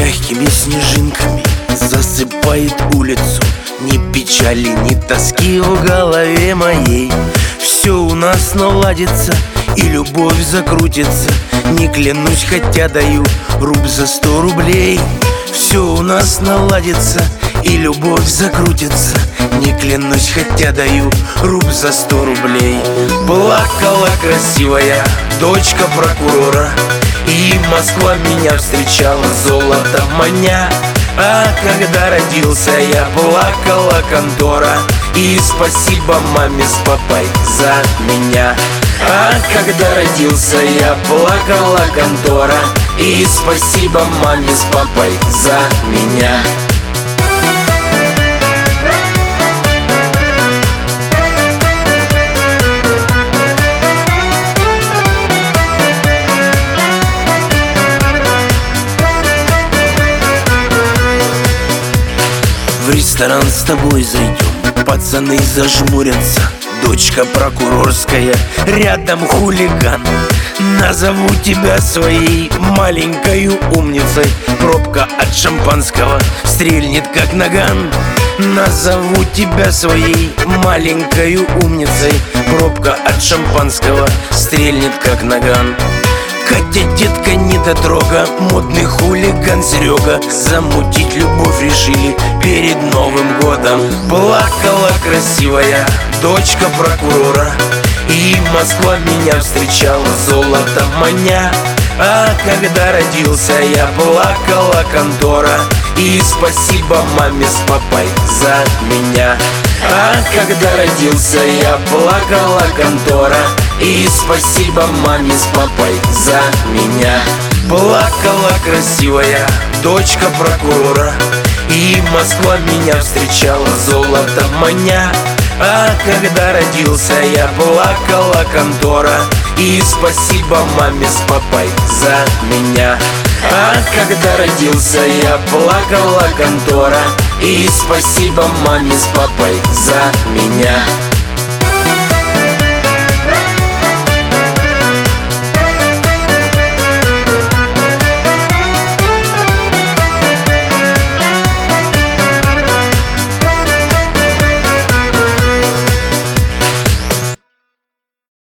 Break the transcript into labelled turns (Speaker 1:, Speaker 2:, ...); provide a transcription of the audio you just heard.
Speaker 1: Мягкими снежинками засыпает улицу. Ни печали, ни тоски в голове моей. Все у нас наладится и любовь закрутится. Не клянусь, хотя даю руб за 100 рублей. Все у нас наладится и любовь закрутится. Не клянусь, хотя даю руб за 100 рублей. Плакала красивая дочка прокурора, и Москва меня встречала золотом маня. А когда родился я, плакала контора, и спасибо маме с папой за меня. А когда родился я, плакала контора, и спасибо маме с папой за меня. В ресторан с тобой зайдем, пацаны зажмурятся. Дочка прокурорская, рядом хулиган. Назову тебя своей маленькой умницей. Пробка от шампанского стрельнет как наган. Назову тебя своей маленькой умницей. Пробка от шампанского стрельнет как наган. Катя, детка, недотрога, модный хулиган Серега. Замутить любовь решили перед Новым годом. Плакала красивая дочка прокурора, и Москва меня встречала золотом маня. А когда родился я, плакала контора, и спасибо маме с папой за меня. А когда родился я, плакала контора, и спасибо маме с папой за меня. Плакала красивая дочка прокурора, и Москва меня встречала золотом маня. А когда родился я, плакала контора, и спасибо маме с папой за меня. А когда родился я, плакала контора, и спасибо маме с папой за меня.